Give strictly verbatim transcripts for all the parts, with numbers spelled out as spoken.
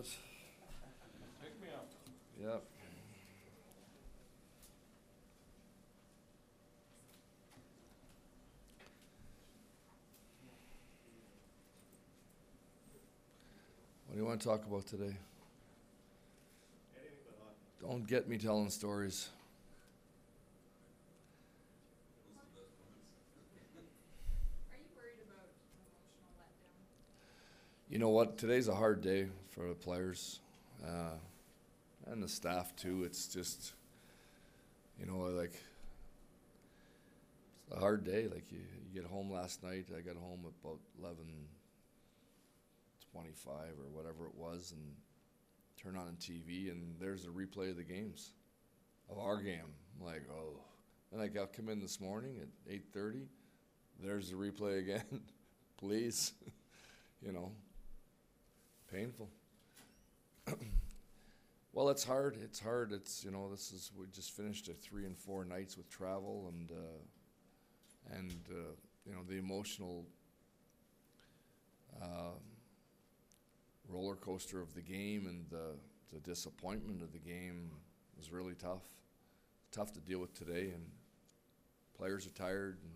it. Pick me up. Yep. What do you want to talk about today? Anything but hockey. Don't get me telling stories. Are you worried about emotional letdown? You know what? Today's a hard day for the players uh, and the staff too. It's just, you know, like it's a hard day. Like you, you get home last night. I got home at about eleven twenty-five or whatever it was, and turn on the T V, and there's a replay of the games, of our game. I'm like, oh. And I got come in this morning at eight thirty. There's the replay again. Please. You know. Painful. Well, it's hard. It's hard. It's, you know, this is, we just finished a three and four nights with travel, and, uh, and uh, you know, the emotional uh, roller coaster of the game and the, the disappointment of the game was really tough. Tough to deal with today, and players are tired and,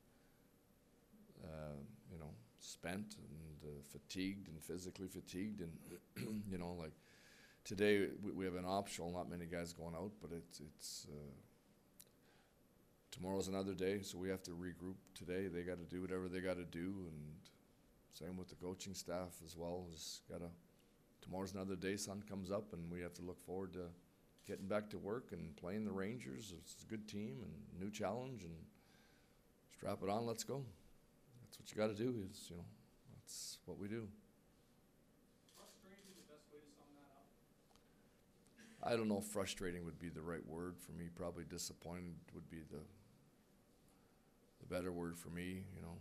uh, you know, spent and uh, fatigued and physically fatigued, and you know, like today we, we have an optional. Not many guys going out, but it's it's uh, tomorrow's another day, so we have to regroup today. They got to do whatever they got to do, and same with the coaching staff as well. Is gotta tomorrow's another day. Sun comes up, and we have to look forward to getting back to work and playing the Rangers. It's a good team and new challenge, and strap it on. Let's go. That's what you got to do. Is you know, that's what we do. Frustrating is the best way to sum that up. I don't know if frustrating would be the right word for me. Probably disappointed would be the the better word for me, you know.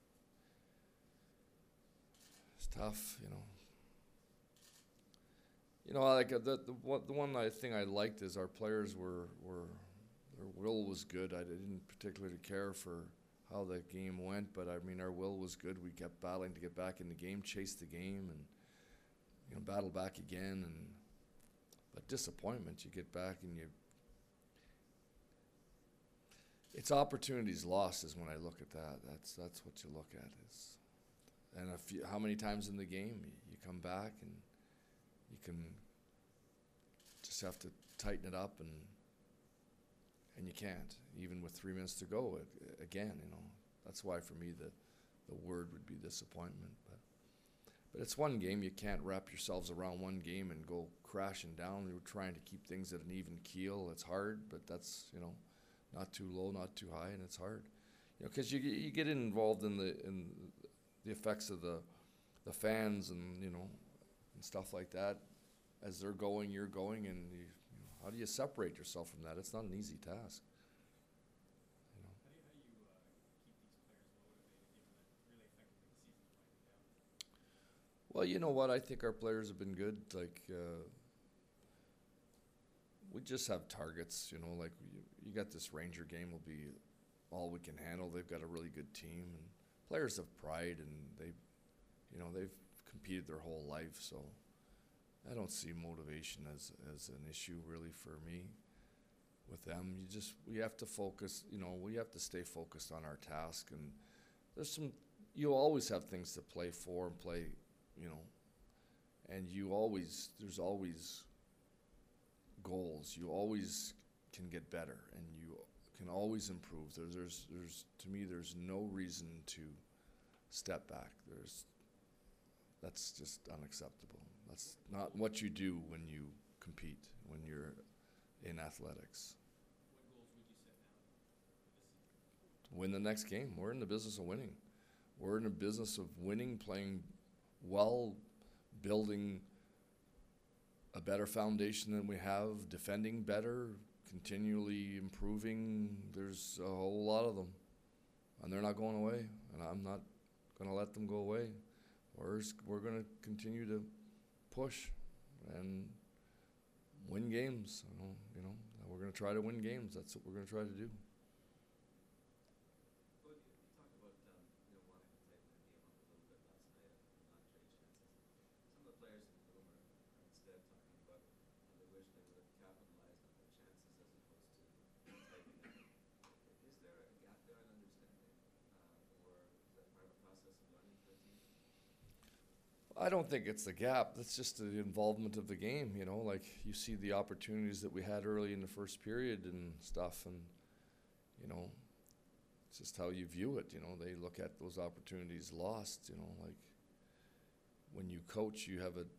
It's tough, you know. You know, like uh, the the one, the one I thing I liked is our players were were their will was good. I didn't particularly care for how the game went, but I mean our will was good. We kept battling to get back in the game, chase the game, and you know battle back again. And but disappointment, you get back and you. It's opportunities lost is when I look at that. That's that's what you look at is, and if you, how many times in the game you, you come back and you can just have to tighten it up, and and you can't even with three minutes to go. It, again, you know that's why for me the the word would be disappointment. But but it's one game. You can't wrap yourselves around one game and go crashing down. We were trying to keep things at an even keel. It's hard, but that's you know. Not too low, not too high, and it's hard, you know, because you you get involved in the in the effects of the the fans and you know and stuff like that. As they're going, you're going, and you, you know, how do you separate yourself from that? It's not an easy task. You know. How do you, how do you uh, keep these players motivated given that really effectively the season's winding down? Well, you know what? I think our players have been good. Like uh, we just have targets, you know, like you, you got this Ranger game will be all we can handle. They've got a really good team, and players have pride, and they, you know, they've competed their whole life. So I don't see motivation as as an issue really for me with them. You just we have to focus, you know, we have to stay focused on our task, and there's some you always have things to play for and play, you know, and you always there's always goals. You always can get better, and you can always improve. There, there's, there's, to me, there's no reason to step back. There's, that's just unacceptable. That's not what you do when you compete, when you're in athletics. What goals would you set now for this season? Win the next game. We're in the business of winning. We're in the business of winning, playing well, building a better foundation than we have, defending better, continually improving. There's a whole lot of them, and they're not going away, and I'm not going to let them go away. We're, we're going to continue to push and win games. You know, you know, we're going to try to win games. That's what we're going to try to do. Well, you, you talked about um, you know wanting to tighten the game up a little bit last night and not trade chances. Some of the players in the room are I don't think it's the gap. That's just the involvement of the game, you know, like you see the opportunities that we had early in the first period and stuff, and, you know, it's just how you view it, you know. They look at those opportunities lost, you know, like when you coach, you have a,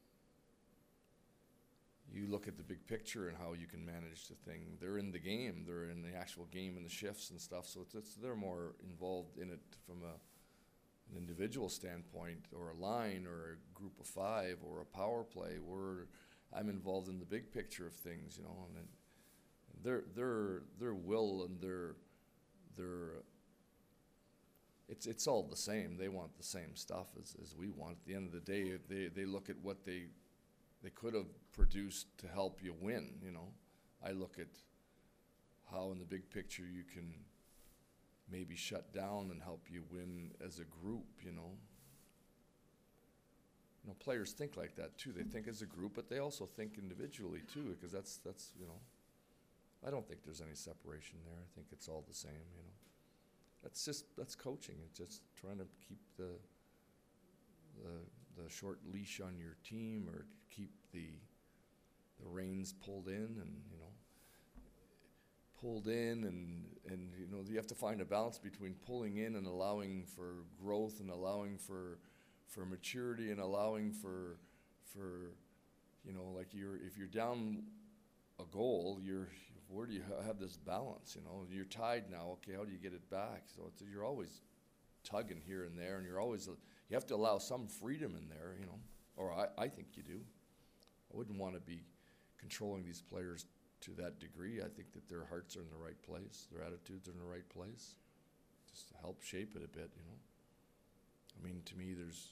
you look at the big picture and how you can manage the thing. They're in the game, they're in the actual game and the shifts and stuff, so it's, it's they're more involved in it from a an individual standpoint, or a line, or a group of five, or a power play. Where I'm involved in the big picture of things, you know, and, and their their their will and their their it's it's all the same. They want the same stuff as, as we want. At the end of the day, they they look at what they they could have produced to help you win. You know, I look at how in the big picture you can maybe shut down and help you win as a group, you know. You know, players think like that too. They think as a group, but they also think individually too, because that's, that's, you know, I don't think there's any separation there. I think it's all the same, you know. That's just, that's coaching. It's just trying to keep the, the, the short leash on your team, or keep the, the reins pulled in, and, you know, pulled in, and, and you know, you have to find a balance between pulling in and allowing for growth, and allowing for for maturity, and allowing for for you know, like you're if you're down a goal, you're where do you ha- have this balance, you know? You're tied now, okay, how do you get it back? So it's, you're always tugging here and there, and you're always you have to allow some freedom in there, you know, or I, I think you do. I wouldn't want to be controlling these players to that degree. I think that their hearts are in the right place, their attitudes are in the right place, just to help shape it a bit, you know. I mean, to me, there's,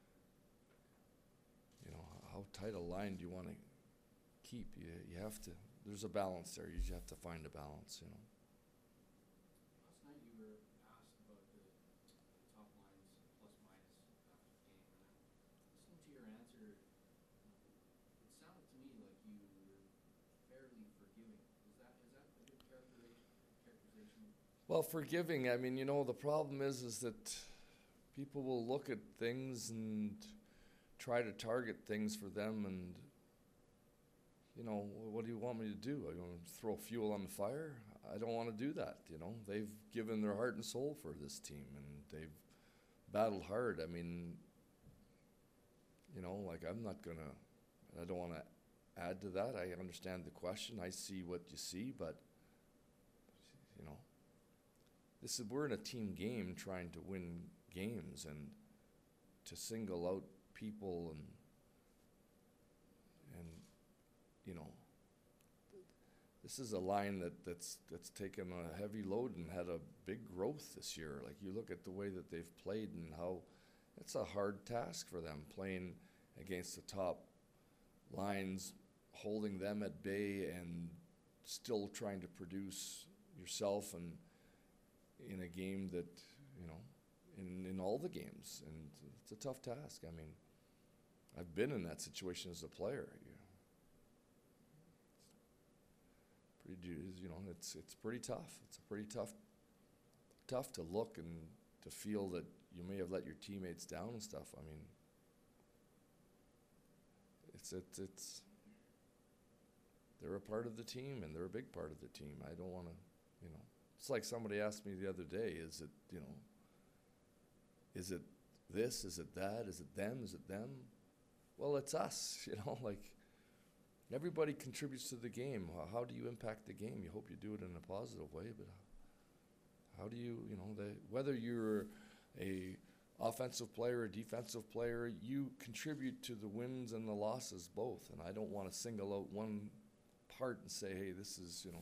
you know, how tight a line do you want to keep? You, you have to, there's a balance there. You just have to find a balance, you know. Last night you were asked about the, the top lines plus minus after the game, and I'm listening to your answer. It sounded to me like you were fairly forgiving. Is that is that a good characterization? Characterization? Well, forgiving, I mean, you know, the problem is, is that people will look at things and try to target things for them, and, you know, what do you want me to do? I want to throw fuel on the fire? I don't want to do that, you know. They've given their heart and soul for this team, and they've battled hard. I mean, you know, like, I'm not going to, I don't want to add to that. I understand the question. I see what you see, but, you know, this is, we're in a team game trying to win games, and to single out people and, and, you know, this is a line that, that's that's taken a heavy load and had a big growth this year. Like, you look at the way that they've played and how it's a hard task for them, playing against the top lines, holding them at bay, and still trying to produce yourself, and in a game that, you know, in, in all the games. And it's a tough task. I mean, I've been in that situation as a player. You know. Pretty, you know, it's it's pretty tough. It's a pretty tough, tough to look and to feel that you may have let your teammates down and stuff. I mean, it's it's it's they're a part of the team, and they're a big part of the team. I don't want to, you know. It's like somebody asked me the other day, is it, you know, is it this, is it that, is it them, is it them? Well, it's us, you know, like, everybody contributes to the game. How, how do you impact the game? You hope you do it in a positive way, but how do you, you know, the, whether you're a offensive player, a defensive player, you contribute to the wins and the losses both. And I don't want to single out one part and say, hey, this is, you know.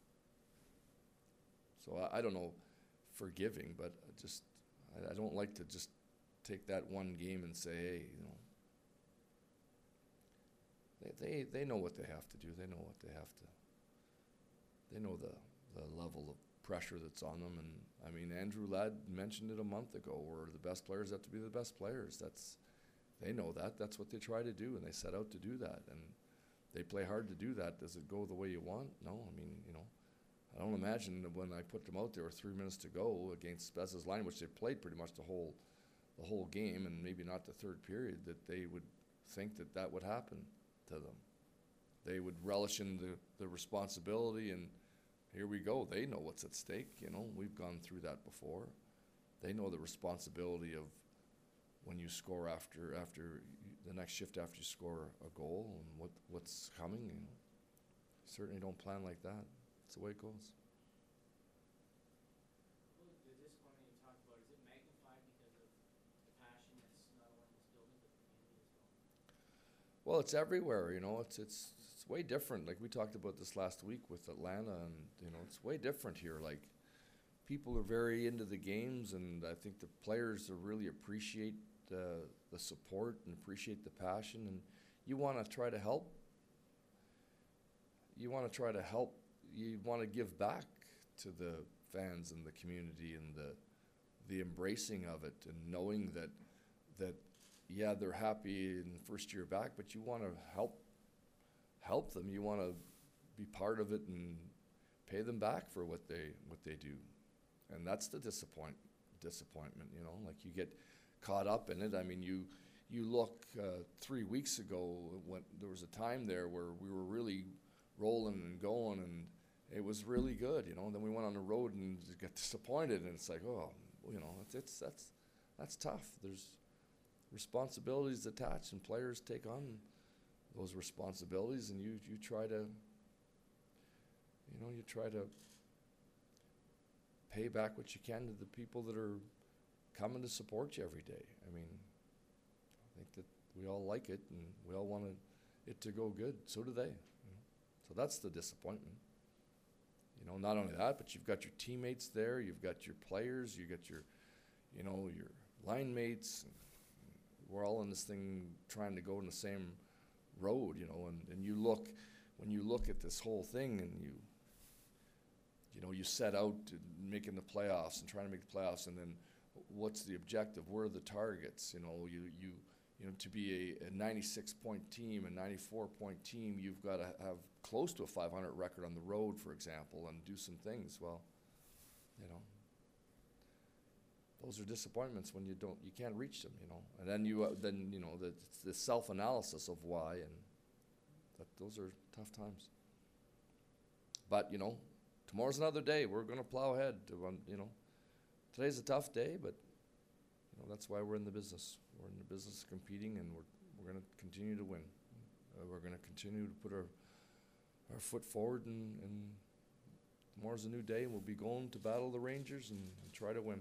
So I, I don't know, forgiving, but just, I, I don't like to just take that one game and say, hey, you know. They, they they know what they have to do. They know what they have to. They know the, the level of pressure that's on them. And I mean, Andrew Ladd mentioned it a month ago, where the best players have to be the best players. That's, they know that. That's what they try to do, and they set out to do that. And they play hard to do that. Does it go the way you want? No. I mean, you know, I don't imagine that when I put them out there with three minutes to go against Spezza's line, which they played pretty much the whole the whole game and maybe not the third period, that they would think that that would happen to them. They would relish in the, the responsibility, and here we go. They know what's at stake, you know. We've gone through that before. They know the responsibility of when you score after after y- the next shift after you score a goal and what what's coming, you know. Certainly don't plan like that. It's the way it goes. Well, the disappointment you talked about, is it magnified because of the passion that's not only in this building, but the community as well? Well, it's everywhere, you know. It's it's it's way different. Like we talked about this last week with Atlanta, and you know, it's way different here. Like people are very into the games, and I think the players are really appreciate uh, the support and appreciate the passion, and you want to try to help. You want to try to help. You want to give back to the fans and the community and the the embracing of it, and knowing that that yeah, they're happy in the first year back, but you want to help help them. You want to be part of it and pay them back for what they what they do, and that's the disappoint disappointment. You know, like you get caught up in it. I mean, you you look uh, three weeks ago when there was a time there where we were really rolling and going, and it was really good. You know, and then we went on the road and just got disappointed, and it's like, oh, you know, it's, it's that's that's tough. There's responsibilities attached, and players take on those responsibilities, and you you try to you know you try to pay back what you can to the people that are coming to support you every day. I mean, I think that we all like it, and we all want it to go good. So do they. You know? So that's the disappointment. You know, not only that, but you've got your teammates there, you've got your players, you got your, you know, your line mates. We're all in this thing trying to go in the same road, you know, and, and you look, when you look at this whole thing and you, you know, you set out to making the playoffs and trying to make the playoffs, and then what's the objective? Where are the targets? You know, you, you, you know, to be a, a ninety-six point team, a ninety-four point team, you've got to have close to a five hundred record on the road, for example, and do some things. Well, you know, those are disappointments when you don't, you can't reach them, you know. And then you, uh, then you know, the, the self-analysis of why, and that those are tough times. But you know, tomorrow's another day. We're going to plow ahead. To, um, you know, today's a tough day, but you know that's why we're in the business. We're in the business of competing, and we're we're going to continue to win. Uh, we're going to continue to put our our foot forward, and, and tomorrow's a new day, and we'll be going to battle the Rangers and, and try to win.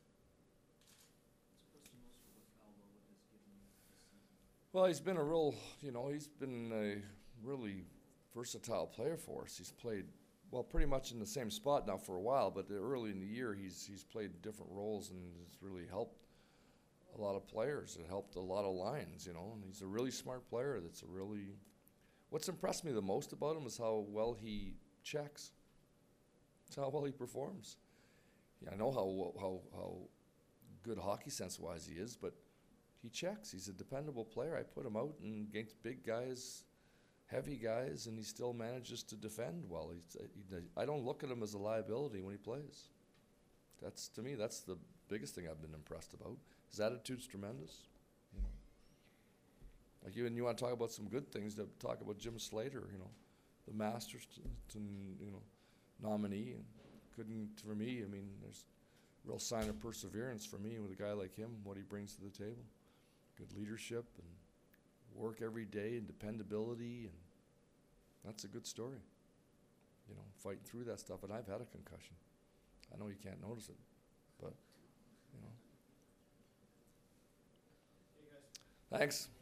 What's the most for what Kyle Lowood has given you this season? Well, he's been a real, you know, he's been a really versatile player for us. He's played, well, pretty much in the same spot now for a while, but early in the year he's he's played different roles and has really helped a lot of players. It helped a lot of lines, you know, and he's a really smart player that's a really, what's impressed me the most about him is how well he checks. It's how well he performs. Yeah, I know how how how good hockey sense-wise he is, but he checks. He's a dependable player. I put him out and against big guys, heavy guys, and he still manages to defend well. He's, he, I don't look at him as a liability when he plays. That's, to me, that's the biggest thing I've been impressed about. His attitude's tremendous. You know, like you, and you want to talk about some good things, to talk about Jim Slater. You know, the Masters, to, to, you know, nominee, and couldn't for me. I mean, there's a real sign of perseverance for me with a guy like him. What he brings to the table, good leadership and work every day and dependability, and that's a good story. You know, fighting through that stuff. And I've had a concussion. I know you can't notice it, but you know. Hey guys. Thanks.